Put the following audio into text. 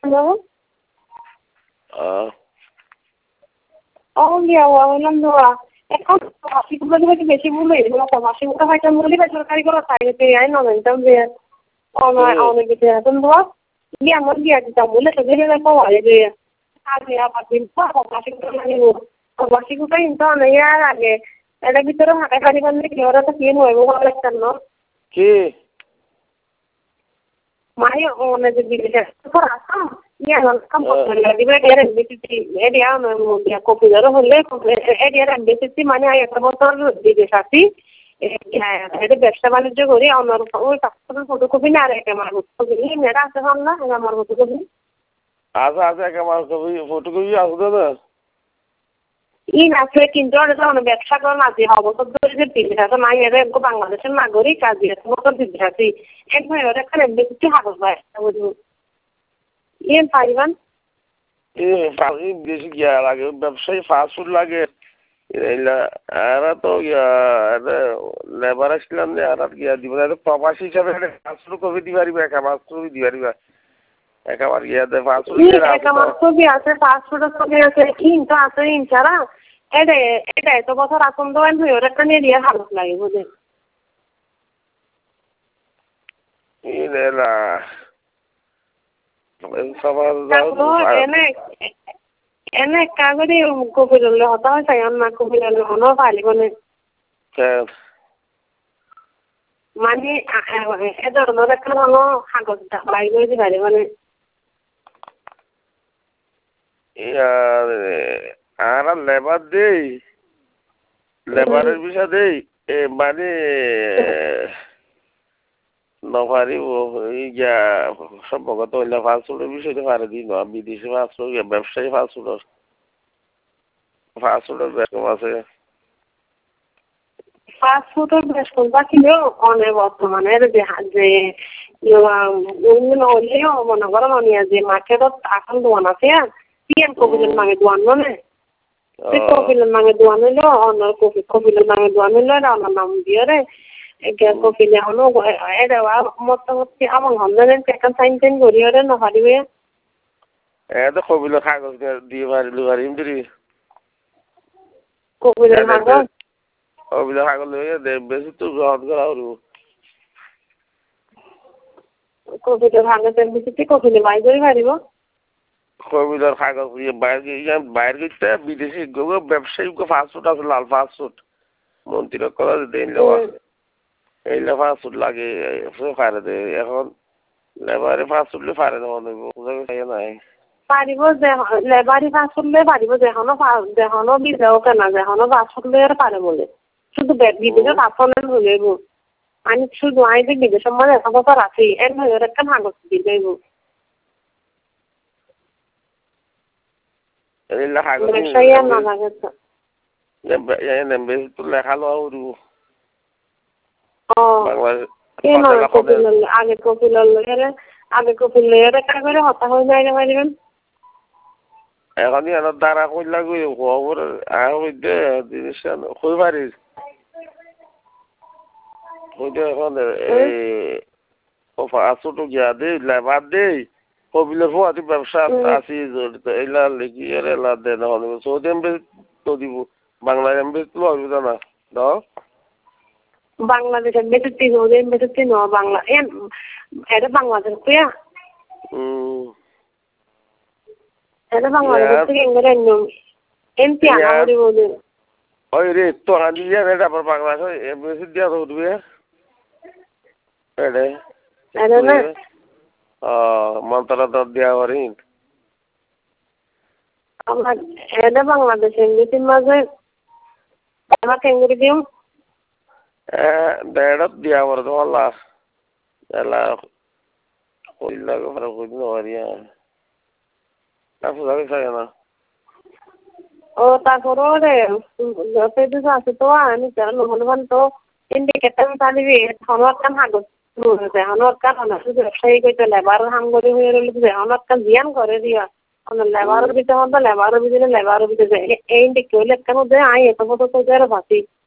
যাবো দিয়া বললাম ধোয়া এখন মাসিকগুলো বেশি ভুল হয়ে গেল মাসিকগুলো হয়তো বলি বেসরকারি করে তাইতে আই নমেন্টাম যে অনেক কিছু এখন ধোয়া গিয়ে আমার গিয়ে দিতাম বলে তো গেলে দেখো আগে যে আগে আবার দিন মাসিকগুলো লাগিব মাসিকগুলো কিন্তু অনেক আর আগে এটার ভিতরে হাঁটা খালি বান্ধে কি ওরা তো কি নয় ভালো লাগতাম না কি মাই অনেক বিদেশে আসতাম কাম করতে দিবে এরিয়া কপিদার হলে এরিয়ার বেশি মানে একটা বছর বিদেশ আসি ব্যবসা বাণিজ্য করি আমার ওই পাসপোর্টের ফটোকপি না আর এক আমার ফটোকপি মেয়েরা আছে না আমার ফটোকপি আছে আছে এক আমার ফটোকপি আছে না আছে কিন্তু ব্যবসা করেন আছে অবসর ধরে যে বিদেশ আছে নাই এরা বাংলাদেশের নাগরিক কাজী আছে বছর বিদেশ আছি এক ভাই ওরা এখানে বেশি হাগজ পায় পারিবান বেশি গিয়া লাগে ব্যবসায়ী ফাস্ট ফুড লাগে এরা তো লেবার আসলাম যে আর গিয়া দিব প্রবাসী হিসাবে ফাস্ট ফুড কবি দি পারিবা একা মাছ ছবি দি পারিবা একেবারে গিয়া ফাস্ট ফুড ছবি আছে ফাস্ট ফুডের ছবি আছে কিন্তু আছে ইনচারা এটা এত বছর আসন দেওয়ান হয়ে ওরা একটা নিয়ে দিয়ে হালত লাগে বুঝে এনে কাগজে কপিলে হতা হয় চাই না কপিলে হনো পারিব মানে এ ধরনের একটা হলো কাগজ বাইর করে দিতে পারিব আর লেবার দেই লেবারের বিষয় দেই মানে নপারিব ইয়া সম্ভবত হইলে ফাস্টফুডের বিষয়টা পারে দিই না বিদেশি ফাস্টফুড ব্যবসায়ী ফাস্টফুডের ব্যাকম আছে ফাস্টফুডের বেশ কোনটা কিনেও অনেক বর্তমানে যে হলেও মনে করেন অনিয়া যে মার্কেটত এখন দোকান আছে পিএম কপিলের নামে দোকান মানে কপিলের নামে দোকান হইলো অন্য কপিলের নামে দোকান হইলো অন্য নাম দিয়ে রে কপিলে হলো এটা মোটামুটি আমার হন্দানের একটা সাইন টাইন করি ওরে না পারিবে তো কপিলের কাগজ দিয়ে পারিম দিদি কপিলের কাগজ কপিলের কাগজ বেশি তো গ্রহণ করা হলো কপিলের কাগজের বেশি কপিলে বাই করে পারিব কপিলের কাগজ বাইরে গেছে বিদেশি ব্যবসায়ী ফাস্টফুড আছে লাল ফাস্টফুড মন্ত্রীরা করা দেন এইলে ফাস্টফুড লাগে পারে দে এখন লেবারে ফাস্টফুড পারে না নাই পারিব যে লেবারি ফাস্টফুড পারিব যেখনো বিদেও কেনা যেখনো ফাস্টফুড পারে বলে শুধু বিদেশত আসলে হলেব আমি শুধু আইতে বিদেশের মধ্যে এক বছর আছি এর ভেতরে একটা কাগজ দিয়ে দেব ব্যবসায়ী আর না লাগে তো লেখা লওয়া আগে কপিল একটা করে হতা হয়ে যায় পারিবেন এখন এনার দ্বারা কইলা গই খবর জিনিস কই পারিস এখন ফাস্টফুড গিয়া দেই লেবার দেই কপিলের ফুয়াতি ব্যবসা আছি জড়িত এইলা লিখি এলা দেন সৌদি এমবেসি তো দিব বাংলা এমবেসি তো অসুবিধা না the Bangladesh embassy Saudi embassy ন বাংলা এটা বাংলাদেশ তুইয়া এটা বাংলাদেশ থেকে এঙ্গরে এমপি আনা করি বলে ওই রে তো আনি যায় এটা আবার বাংলাদেশ এমবেসি দিয়া তো দিবে এডে এটা না মন্ত্রণালয় দেওয়া পারি আমার এটা বাংলাদেশ এমবেসির মাঝে আমাকে এঙ্গরে দিও দেড়ত দিয়া পারে তো আল্লাহ এলা কইলা করে কইনো পারিয়া তারপর থাকে না ও তারপর রে যত আছে তো আমি জানো হনুমান তো ইন্ডিকেটর চালিবি হনর কান হাগো হনর কান না শুধু ব্যবসায়ী কইতে লেবার হাম করে হয়ে রইল হনর কান জিয়ান করে দিয়া লেবার ভিতরে লেবার ভিতরে এই ইন্ডিকেটর কেন দে আই এত বড় তো যারা ভাতি